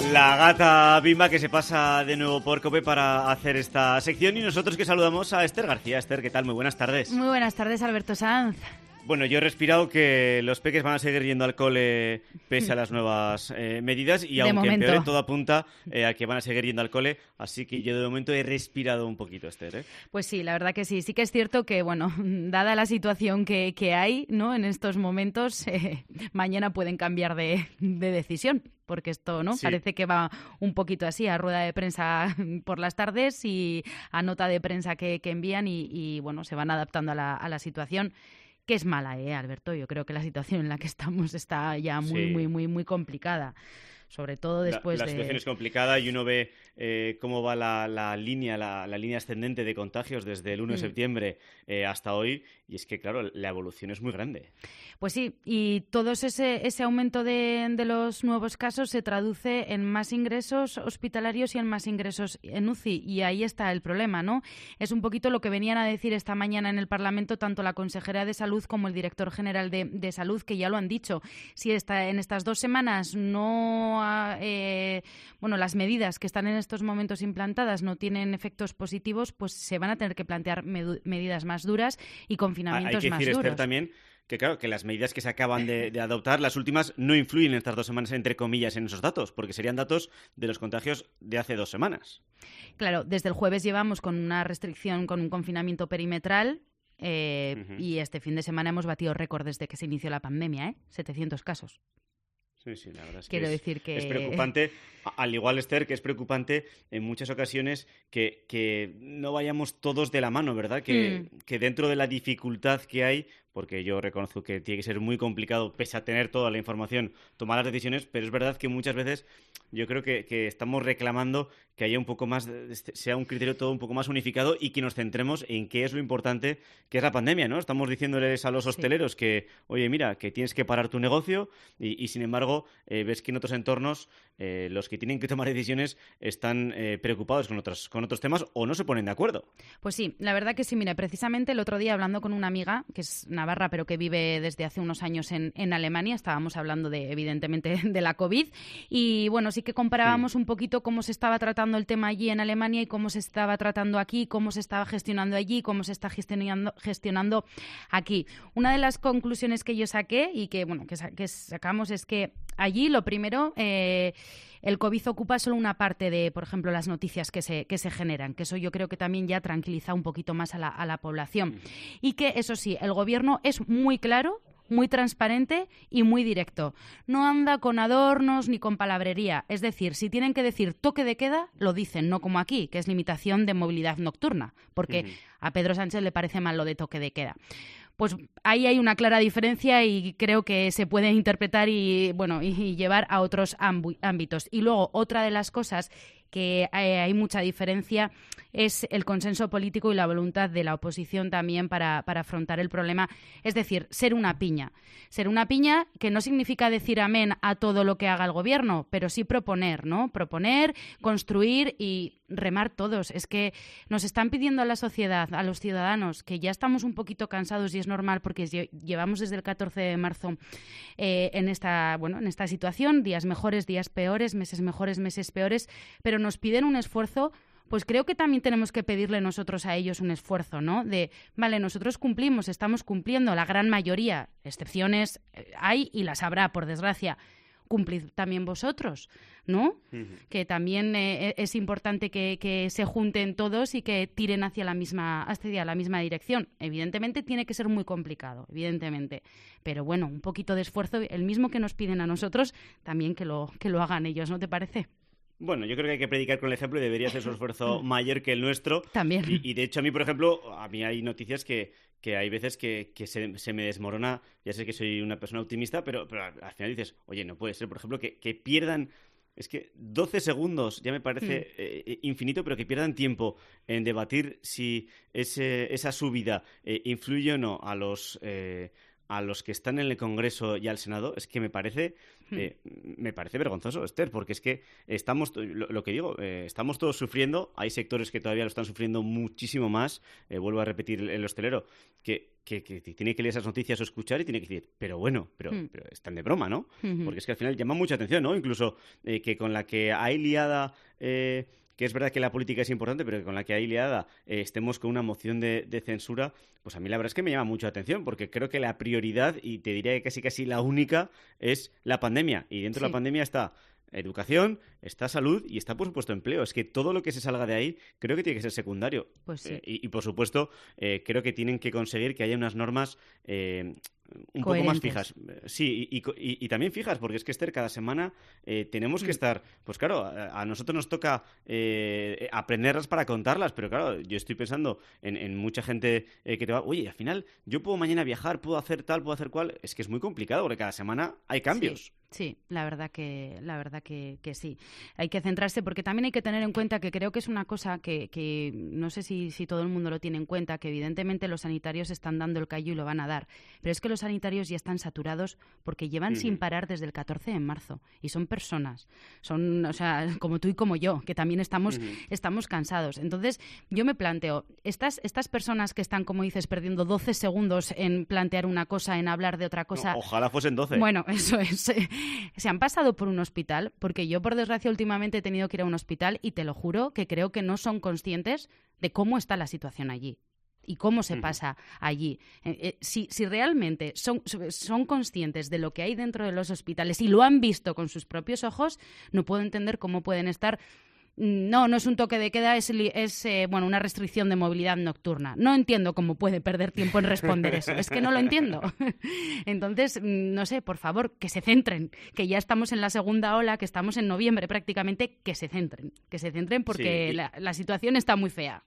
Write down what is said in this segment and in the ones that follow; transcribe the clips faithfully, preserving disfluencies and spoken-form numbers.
La gata Bimba que se pasa de nuevo por COPE para hacer esta sección y nosotros que saludamos a Esther García. Esther, ¿qué tal? Muy buenas tardes. Muy buenas tardes, Alberto Sanz. Bueno, yo he respirado que los peques van a seguir yendo al cole pese a las nuevas eh, medidas y de aunque momento. empeore, todo apunta eh, a que van a seguir yendo al cole, así que yo de momento he respirado un poquito, Esther, ¿eh? Pues sí, la verdad que sí. Sí que es cierto que, bueno, dada la situación que, que hay, ¿no?, en estos momentos, eh, mañana pueden cambiar de, de decisión. Porque esto, ¿no? Sí. Parece que va un poquito así, a rueda de prensa por las tardes y a nota de prensa que, que envían y, y, bueno, se van adaptando a la, a la situación, que es mala, ¿eh, Alberto? Yo creo que la situación en la que estamos está ya muy, Sí. muy, muy, muy complicada. Sobre todo después la, la de... situación es complicada y uno ve eh, cómo va la, la línea la, la línea ascendente de contagios desde el uno de Mm. septiembre eh, hasta hoy y es que, claro, la evolución es muy grande. Pues sí, y todo ese, ese aumento de, de los nuevos casos se traduce en más ingresos hospitalarios y en más ingresos en U C I, y ahí está el problema, ¿no? Es un poquito lo que venían a decir esta mañana en el Parlamento tanto la consejera de Salud como el director general de, de Salud, que ya lo han dicho. Si esta, en estas dos semanas no... ha, eh, bueno, las medidas que están en estos momentos implantadas no tienen efectos positivos, pues se van a tener que plantear medu- medidas más duras y confinamientos Hay que más decir, duros. Esther, también que claro, que las medidas que se acaban de, de adoptar, las últimas, no influyen en estas dos semanas, entre comillas, en esos datos, porque serían datos de los contagios de hace dos semanas. Claro, desde el jueves llevamos con una restricción, con un confinamiento perimetral, eh, Uh-huh. y este fin de semana hemos batido récord desde que se inició la pandemia, ¿eh? setecientos casos. Sí, sí, la verdad es que Quiero es, decir que... es preocupante, a- al igual, Esther, que es preocupante en muchas ocasiones que, que no vayamos todos de la mano, ¿verdad? Que, Mm. que dentro de la dificultad que hay, porque yo reconozco que tiene que ser muy complicado, pese a tener toda la información, tomar las decisiones, pero es verdad que muchas veces yo creo que, que estamos reclamando que haya un poco más, de- este- sea un criterio todo un poco más unificado y que nos centremos en qué es lo importante, que es la pandemia, ¿no? Estamos diciéndoles a los Sí. hosteleros que, oye, mira, que tienes que parar tu negocio y, y sin embargo, eh, ves que en otros entornos eh, los que tienen que tomar decisiones están eh, preocupados con otros, con otros temas o no se ponen de acuerdo. Pues sí, la verdad que sí. Mira, precisamente el otro día hablando con una amiga, que es navarra, pero que vive desde hace unos años en, en Alemania, estábamos hablando de, evidentemente, de la COVID, y bueno, sí que comparábamos Sí. un poquito cómo se estaba tratando el tema allí en Alemania y cómo se estaba tratando aquí, cómo se estaba gestionando allí, cómo se está gestionando, gestionando aquí. Una de las conclusiones que yo saqué y que, bueno, que, sa- que sacamos es que allí lo primero... Eh, el COVID ocupa solo una parte de, por ejemplo, las noticias que se, que se generan, que eso yo creo que también ya tranquiliza un poquito más a la, a la población. Y que, eso sí, el gobierno es muy claro, muy transparente y muy directo. No anda con adornos ni con palabrería. Es decir, si tienen que decir toque de queda, lo dicen, no como aquí, que es limitación de movilidad nocturna, porque Ujú. a Pedro Sánchez le parece mal lo de toque de queda. Pues ahí hay una clara diferencia y creo que se puede interpretar y, bueno, y, y llevar a otros ámbu- ámbitos. Y luego, otra de las cosas que hay, hay mucha diferencia es el consenso político y la voluntad de la oposición también para, para afrontar el problema. Es decir, ser una piña. Ser una piña que no significa decir amén a todo lo que haga el gobierno, pero sí proponer, ¿no? Proponer, construir y remar todos. Es que nos están pidiendo a la sociedad, a los ciudadanos, que ya estamos un poquito cansados y es normal porque lle- llevamos desde el catorce de marzo eh, en esta, bueno, en esta situación, días mejores, días peores, meses mejores, meses peores, pero nos piden un esfuerzo. Pues creo que también tenemos que pedirle nosotros a ellos un esfuerzo, ¿no? De, vale, nosotros cumplimos, estamos cumpliendo, la gran mayoría, excepciones eh, hay y las habrá, por desgracia. Cumplid también vosotros, ¿no? Ujú. Que también eh, es importante que, que se junten todos y que tiren hacia la misma hacia la misma dirección. Evidentemente tiene que ser muy complicado, evidentemente, pero bueno, un poquito de esfuerzo, el mismo que nos piden a nosotros, también que lo que lo hagan ellos, ¿no te parece? Bueno, yo creo que hay que predicar con el ejemplo y debería ser su esfuerzo mayor que el nuestro. También. Y, y de hecho, a mí, por ejemplo, a mí hay noticias que, que hay veces que, que se, se me desmorona. Ya sé que soy una persona optimista, pero, pero al final dices, oye, no puede ser, por ejemplo, que, que pierdan... Es que doce segundos ya me parece Mm. eh, infinito, pero que pierdan tiempo en debatir si ese, esa subida eh, influye o no a los... Eh, a los que están en el Congreso y al Senado, es que me parece eh, me parece vergonzoso, Esther, porque es que estamos, lo, lo que digo, eh, estamos todos sufriendo, hay sectores que todavía lo están sufriendo muchísimo más, eh, vuelvo a repetir el hostelero, que que, que tiene que leer esas noticias o escuchar y tiene que decir, pero bueno, pero, mm. pero están de broma, ¿no? Mm-hmm. Porque es que al final llama mucha atención, ¿no? Incluso eh, que con la que hay liada... Eh, que es verdad que la política es importante, pero que con la que hay liada eh, estemos con una moción de, de censura, pues a mí la verdad es que me llama mucho la atención, porque creo que la prioridad, y te diría que casi casi la única, es la pandemia. Y dentro sí. de la pandemia está educación, está salud y está, por supuesto, empleo. Es que todo lo que se salga de ahí creo que tiene que ser secundario. Pues sí. eh, y, y, por supuesto, eh, creo que tienen que conseguir que haya unas normas... Eh, un Coherentes. Poco más fijas. Sí, y, y, y también fijas, porque es que, Esther, cada semana eh, tenemos que estar... Pues claro, a, a nosotros nos toca eh, aprenderlas para contarlas, pero claro, yo estoy pensando en, en mucha gente eh, que te va... Oye, al final, yo puedo mañana viajar, puedo hacer tal, puedo hacer cual... Es que es muy complicado, porque cada semana hay cambios. Sí. Sí, la verdad que la verdad que, que sí. Hay que centrarse porque también hay que tener en cuenta que creo que es una cosa que, que no sé si, si todo el mundo lo tiene en cuenta, que evidentemente los sanitarios están dando el callo y lo van a dar. Pero es que los sanitarios ya están saturados porque llevan uh-huh. sin parar desde el catorce de marzo y son personas, son, o sea, como tú y como yo, que también estamos, uh-huh. estamos cansados. Entonces, yo me planteo, estas, estas personas que están, como dices, perdiendo doce segundos en plantear una cosa, en hablar de otra cosa... No, ojalá fuesen doce. Bueno, eso es... se han pasado por un hospital, porque yo, por desgracia, últimamente he tenido que ir a un hospital y te lo juro que creo que no son conscientes de cómo está la situación allí y cómo se pasa allí. Eh, eh, si, si realmente son, son conscientes de lo que hay dentro de los hospitales y lo han visto con sus propios ojos, no puedo entender cómo pueden estar... No, no es un toque de queda, es, es eh, bueno, una restricción de movilidad nocturna. No entiendo cómo puede perder tiempo en responder eso. Es que no lo entiendo. Entonces, no sé, por favor, que se centren. Que ya estamos en la segunda ola, que estamos en noviembre prácticamente, que se centren. Que se centren porque sí, y... la, la situación está muy fea.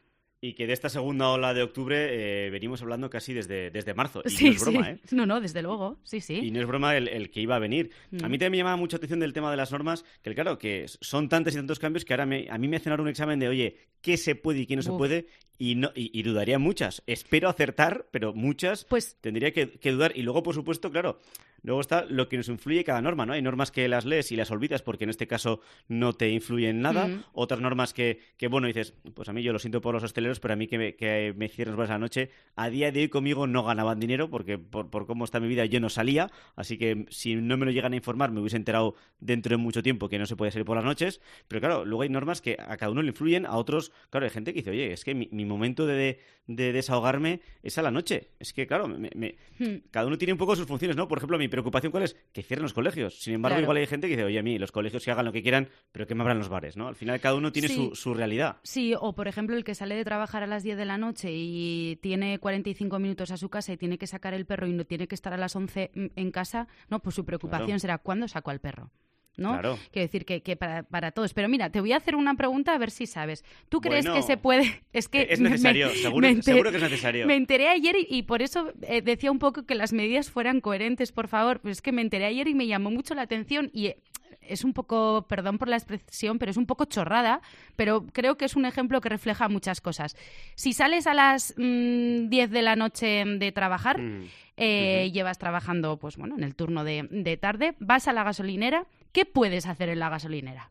Y que de esta segunda ola de octubre eh, venimos hablando casi desde, desde marzo. Y sí, no es broma, sí. ¿eh? No, no, desde luego, sí, sí. Y no es broma el, el que iba a venir. Mm. A mí también me llama mucha atención del tema de las normas, que claro, que son tantos y tantos cambios que ahora me, a mí me hacen ahora un examen de, oye, ¿qué se puede y qué no Uf. se puede? Y, no, y, y dudaría muchas. Espero acertar, pero muchas pues... tendría que, que dudar. Y luego, por supuesto, claro... Luego está lo que nos influye cada norma, ¿no? Hay normas que las lees y las olvidas porque en este caso no te influyen nada. Mm. Otras normas que, que, bueno, dices, pues a mí yo lo siento por los hosteleros, pero a mí que me, que me cierren los bares a la noche, a día de hoy conmigo no ganaban dinero porque por, por cómo está mi vida yo no salía. Así que si no me lo llegan a informar me hubiese enterado dentro de mucho tiempo que no se puede salir por las noches. Pero claro, luego hay normas que a cada uno le influyen, a otros, claro, hay gente que dice, oye, es que mi, mi momento de, de desahogarme es a la noche. Es que, claro, me, me, mm. cada uno tiene un poco sus funciones, ¿no? Por ejemplo, mi preocupación, ¿cuál es? Que cierren los colegios. Sin embargo, claro. igual hay gente que dice, oye, a mí, los colegios que hagan lo que quieran, pero que me abran los bares, ¿no? Al final cada uno tiene sí. su, su realidad. Sí, o por ejemplo, el que sale de trabajar a las diez de la noche y tiene cuarenta y cinco minutos a su casa y tiene que sacar el perro y no tiene que estar a las once en casa, no, pues su preocupación claro. será ¿cuándo saco al perro? ¿No? Claro. Quiero decir que, que para, para todos. Pero mira, te voy a hacer una pregunta a ver si sabes. ¿Tú crees bueno, que se puede...? Es que es necesario, me, seguro, me enteré, seguro que es necesario. Me enteré ayer y, y por eso eh, decía un poco que las medidas fueran coherentes, por favor. Pues es que me enteré ayer y me llamó mucho la atención y... Eh, es un poco, perdón por la expresión, pero es un poco chorrada, pero creo que es un ejemplo que refleja muchas cosas. Si sales a las mmm, diez de la noche de trabajar, mm. eh, uh-huh. llevas trabajando pues bueno, en el turno de, de tarde, vas a la gasolinera, ¿qué puedes hacer en la gasolinera?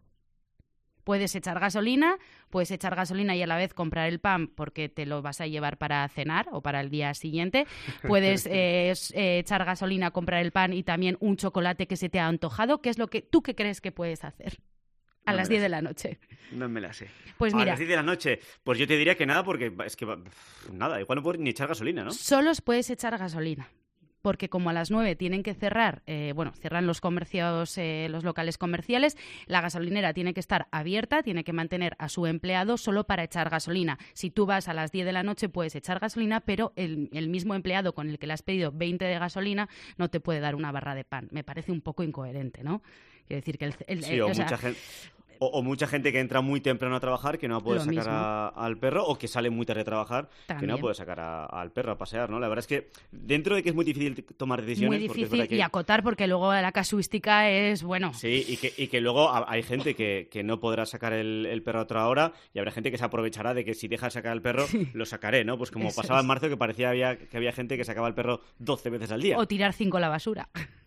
Puedes echar gasolina, puedes echar gasolina y a la vez comprar el pan porque te lo vas a llevar para cenar o para el día siguiente. Puedes eh, eh, echar gasolina, comprar el pan y también un chocolate que se te ha antojado. ¿Qué es lo que tú qué crees que puedes hacer a no las diez de la noche? No me la sé. Pues a mira, las diez de la noche, pues yo te diría que nada porque es que nada, igual no puedes ni echar gasolina, ¿no? Solo puedes echar gasolina. Porque como a las nueve tienen que cerrar, eh, bueno, cierran los comercios, eh, los locales comerciales, la gasolinera tiene que estar abierta, tiene que mantener a su empleado solo para echar gasolina. Si tú vas a las diez de la noche puedes echar gasolina, pero el, el mismo empleado con el que le has pedido veinte de gasolina no te puede dar una barra de pan. Me parece un poco incoherente, ¿no? Quiero decir que el... el, sí, el o, o mucha sea, gente... O, o mucha gente que entra muy temprano a trabajar que no puede Lo sacar a, al perro, o que sale muy tarde a trabajar También. que no puede sacar a, al perro a pasear, ¿no? La verdad es que dentro de que es muy difícil tomar decisiones... Muy difícil es que... y acotar porque luego la casuística es, bueno... Sí, y que, y que luego hay gente que, que no podrá sacar el, el perro a otra hora y habrá gente que se aprovechará de que si deja sacar al perro, sí. lo sacaré, ¿no? Pues como Eso pasaba es. en marzo que parecía había, que había gente que sacaba al perro doce veces al día. O tirar cinco a la basura.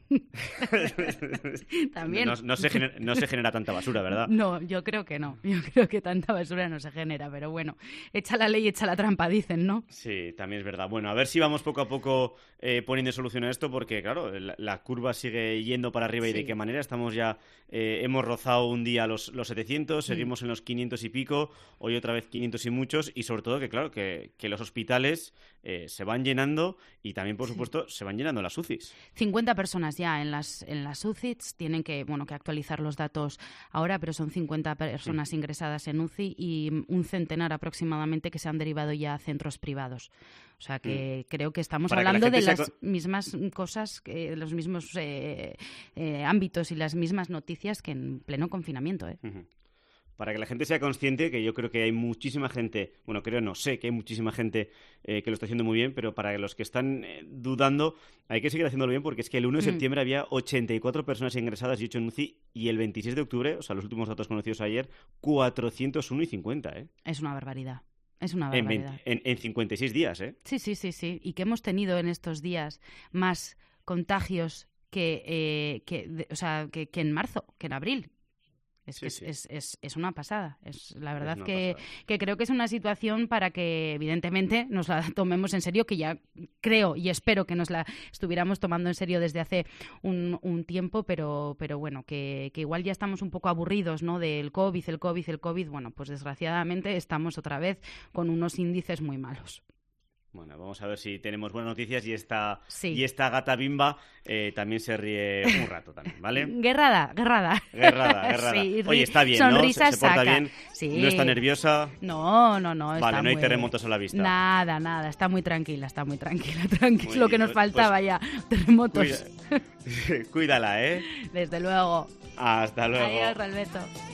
También. No, no, se genera, no se genera tanta basura, ¿verdad? No, yo creo que no. Yo creo que tanta basura no se genera, pero bueno, echa la ley, echa la trampa, dicen, ¿no? Sí, también es verdad. Bueno, a ver si vamos poco a poco eh, poniendo solución a esto, porque claro, la, la curva sigue yendo para arriba. Sí. Y de qué manera. Estamos ya, eh, hemos rozado un día los, los setecientos, seguimos mm. en los quinientos y pico, hoy otra vez quinientos y muchos, y sobre todo que claro, que, que los hospitales eh, se van llenando y también, por supuesto, sí. se van llenando las U C Is. cincuenta personas ya en las, en las U C Is, tienen que, bueno, que actualizar los datos ahora, pero son cincuenta personas sí. ingresadas en U C I y un centenar aproximadamente que se han derivado ya a centros privados. O sea que mm. creo que estamos Para hablando que de las con... mismas cosas, que, los mismos eh, eh, ámbitos y las mismas noticias que en pleno confinamiento. ¿eh? Uh-huh. Para que la gente sea consciente, que yo creo que hay muchísima gente, bueno, creo no, sé que hay muchísima gente eh, que lo está haciendo muy bien, pero para los que están eh, dudando, hay que seguir haciéndolo bien, porque es que el uno de septiembre mm. había ochenta y cuatro personas ingresadas y ocho en U C I, y el veintiséis de octubre, o sea, los últimos datos conocidos ayer, cuatrocientos uno y cincuenta, ¿eh? Es una barbaridad. Es una barbaridad. En, en, en cincuenta y seis días, ¿eh? Sí, sí, sí, sí. Y que hemos tenido en estos días más contagios que, eh, que, de, o sea, que, que en marzo, que en abril. Es sí, que sí. Es, es, es una pasada. Es la verdad es que, que creo que es una situación para que, evidentemente, nos la tomemos en serio, que ya creo y espero que nos la estuviéramos tomando en serio desde hace un, un tiempo, pero, pero bueno, que, que igual ya estamos un poco aburridos, ¿no? Del COVID, el COVID, el COVID. Bueno, pues desgraciadamente estamos otra vez con unos índices muy malos. Bueno, vamos a ver si tenemos buenas noticias y esta, sí. y esta gata bimba eh, también se ríe un rato también, ¿vale? Guerrada, guerrada. Guerrada, guerrada. Sí, ri- Oye, está bien, sonrisa ¿no? Se, se porta saca. bien, Sí. no está nerviosa. No, no, no. Vale, está no hay muy... terremotos a la vista. Nada, nada, está muy tranquila, está muy tranquila. Tranquila, Muy lo que bien, nos pues, faltaba pues, ya, terremotos. Cuida... Cuídala, ¿eh? Desde luego. Hasta luego. Adiós, Alberto.